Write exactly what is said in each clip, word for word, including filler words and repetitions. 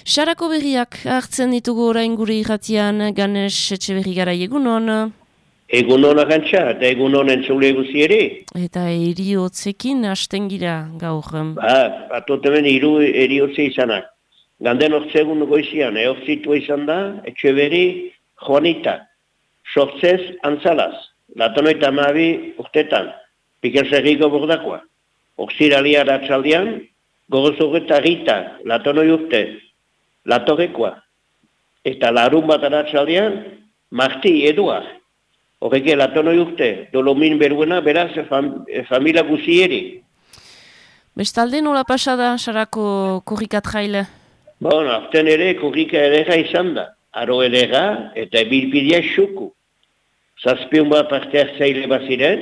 Sarako berriak hartzen ditugu orain gure irratian, Ganes Etxeberri garai egunon. Egunon agantxa, eta egunon entzule guzi ere. Eta eriotzekin hasten gira gaur. Ba, bat hemen hiru eriotze izanak. Ganden ortsegun goizian, eortzitua izan da, Etxeberri Juanita, sortzez antzalaz, latonoita amabi urtetan, Pikerserriko bordakoa. Oxiralia ratzaldian, Gorozorreta Rita, latonoi urte, Latorrekoa. Eta larun bat ratzaldian, Marti Eduard. Horreke latonoi urte, Dolomin beruena, beraz, fam, familia guzieri. Bestalde nola pasada, Sarako korrikat jaile? Bon, arten ere korrika edera izan da. Aro edera eta ebilpidea xuku. Zazpion bat parte hartzaile baziren,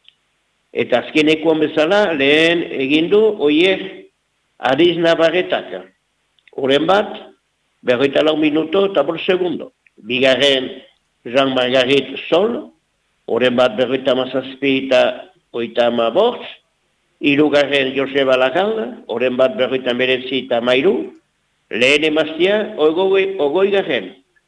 eta azkenekoan bezala lehen egindu oier Ariz Navarretaka. Horren bat, berroita lau minuto eta bor segundo. Bigarren Jean Margarit Sol, horren bat berroita mazazpi eta oita ama bortz. Hirugarren Joseba Lagalda, horren bat berroita meretzi eta mairu. Lehen emaztia, ogoi, ogoi garen.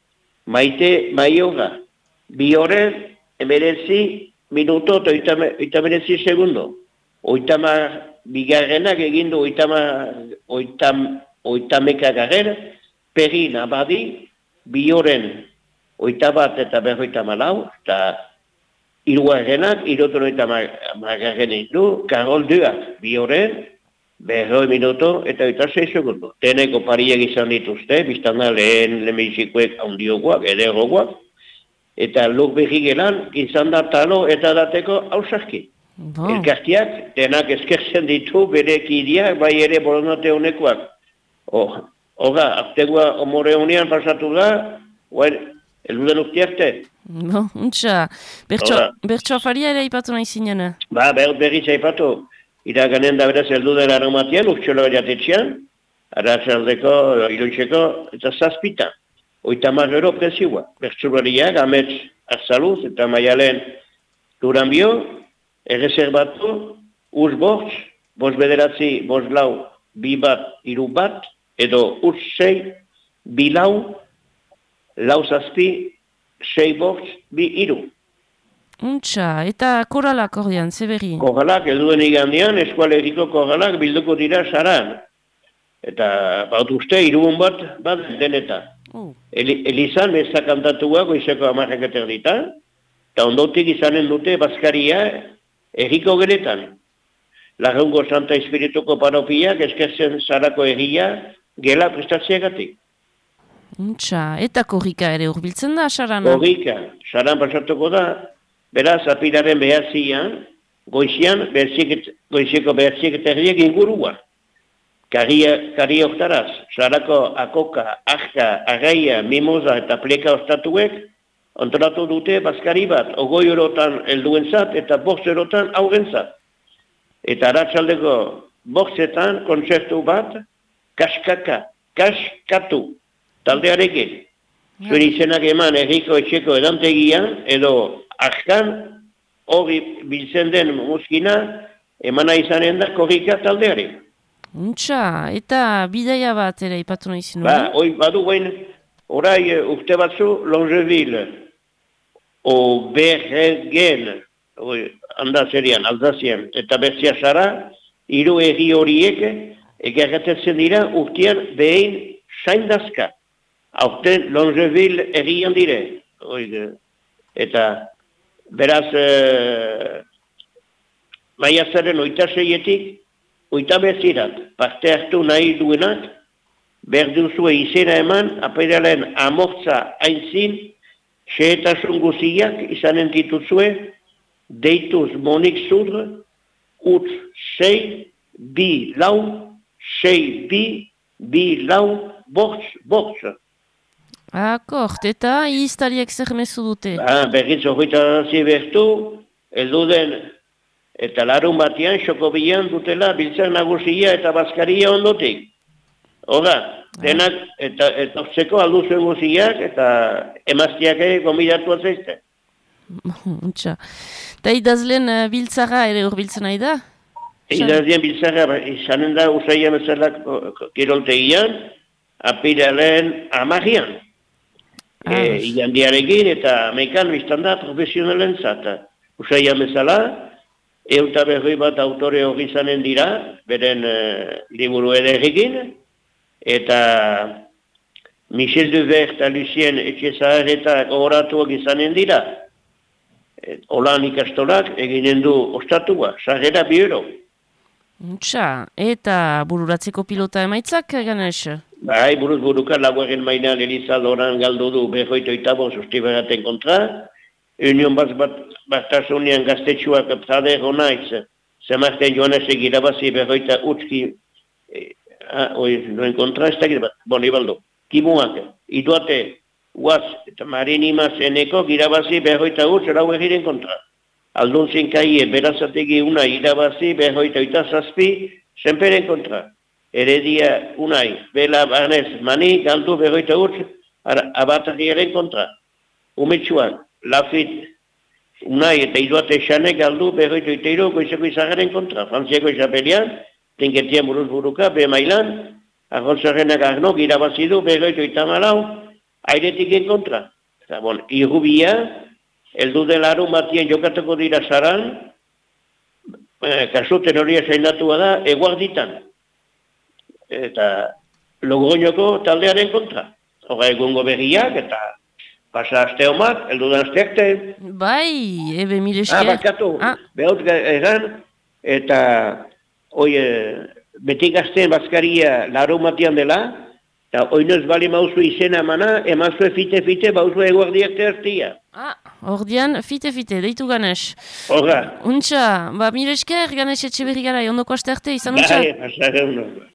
Maite Maiora, bi horren emeretzi minuto eta oita meretzi segundo. Oitama bigarrenak egindu oitama, oitam, oitameka garen, Perin Abadi, bi horren oita bat eta berroita malau, eta hirugarrenak, hiroton oitama garen du, Karol Duak, bi horren, berroi minuto eta oita sei segundo. Teneko pariak izan dituzte, biztanda lehen lemizikoek handioguak, ederoguak, eta lur berri gelan izan da talo eta dateko hausarki. Bon. Elkartiak, denak eskertzen ditu bere kidiak, bai ere boronate honekoak. Horra, aptegua omore honean pasatu da, guain, eluden urte arte. Bon, untxa, bertso afaria ere ipatu nahi zinen? Ba, ber, berriz aipatu. Iraganen da beraz eldu dela aromatian, urtsolo jatetxean, arratzaldeko, iloitzeko, eta zazpita. Oita marrero prezioa. Bertsurariak, amets arzaluz, eta maialen duranbio, erreserbatu, urs bortz, bos bederatzi, bos lau, bi bat, iru bat, edo urs sei, bi lau, lau zazpi, sei bortz, bi iru. Untxa, eta koralak ordean, zeberri? Koralak, elduen igandian, eskualeriko koralak bilduko dira saran. Eta, baut uste, irubun bat, bat deneta. Oh. El, Elizan, meza kantatuak, goizeko amarrak eterdita, eta ondotik izanen dute Baskaria erriko geretan. Larrungo Santa Espirituko paropiak, eskerzen Sarako erria, gela prestatziagatik. Untxa, eta korrika ere urbiltzen da, saran? Korrika, saran pasatuko da, beraz, apilaren behatzian, goizian, goizeko behatziek eta herriek ingurua. Karia, kari oktaraz, Sarako akoka, arka, arraia, mimoza eta pleka ostatuek, antolatu dute Baskari bat, ogoi erotan helduentzat eta bost erotan aurrentzat. Eta aratzaldeko bostetan kontzertu bat, kaskaka, kaskatu, taldearekin. Zuen izenak eman erriko etxeko edantegian, edo Arkan, hori biltzen den muskina, emana izanen da korrika taldeari. Untxa, eta bidaia bat ere ipatu nahi zinuen? Ba, hoi badu guen, orai urte batzu Longeville, o Bergen, handa zerian, Alzazien, eta Bertzia Sara, hiru erri horiek, egerretetzen dira urtean behin saindazka. Aurten Longeville errian dire. Oide. Eta beraz, e, maiatzaren oita seietik, oita bezirat, parte hartu nahi duenak, berduzue izena eman, apiralen amortza aintzin, xehetasun guziak izanen dituzue, deituz monik zudr, utz sei, bi lau, sei bi, bi lau, bortz, bortz. Akort, eta iztariak zer mezu dute? Ba, berriz horreta zibertu, elduden eta larun batian, xoko bilan dutela, biltzen nagusia eta Baskaria ondotik. Hora, denak, eta etortzeko alduzuen guziak, eta emaztiak ere gomidatu atzaizte. Untxa. Eta idazlen uh, biltzara ere hor biltzen nahi da? Idazlen biltzara, izanen da, usaia bezala kiroltegian, apiralen amarrian. Ah, E, igandiarekin eta amekan biztan da profesionalen zata. Usaian bezala, euta berroi bat autore hori izanen dira, beren uh, liburu ederrekin, eta Michel Devers eta Lucien Etxezaharretak horatuak izanen dira. Et, Olan ikastolak eginen du ostatua, sarrera bi euro. Untxa, eta bururatzeko pilota emaitzak, Ganes? Bai, buruz buruka laguaren mainan Elizalde oran galdu du berroita oitabo sustiberaten kontra. Union bat batasunean gaztetxuak zader honaiz, Zemarten Joanesek irabazi berroita utski, eh, ah, oi, noen kontra, ez da bat, bon, ibaldo, kimuak, iduate, uaz, eta marinima zeneko irabazi berroita utz, erau egiren kontra. Aldun zinkaie, berazategi una irabazi berroita oita zazpi, zenperen kontra. Heredia unai, bela barnez, mani, galdu berroita utz, abatariaren kontra. Umetxuan, Lafit, unai eta iduate xanek galdu berroita oiteiro goizeko izagaren kontra. Frantziako izapelian, tinketian buruz buruka, be mailan, arrolzarrenak arnok irabazidu berroita oitamalau, airetiken kontra. Eta bon, irrubia, eldu delaru matien jokatuko dira zaran, eh, kasuten hori esainatua da, eguarditan. Eta Logroñoko taldearen kontra. Hora egungo berriak eta pasa asteomak, eldudan asteakte. Bai, ebe mireske. Ah, bakatu, ah. Behaut egan, eta oi, beti gazten bazkaria laro matian dela, eta oinez bali mauzu izena emana, emazue fite-fite, bauzu eguardiak tertia. Ah, ordian, fite-fite, deitu Ganes. Horra. Untxa, ba miresker, Ganes Etxeberri gara, ondoko aste arte, izan untxa? Bai, pasare uno.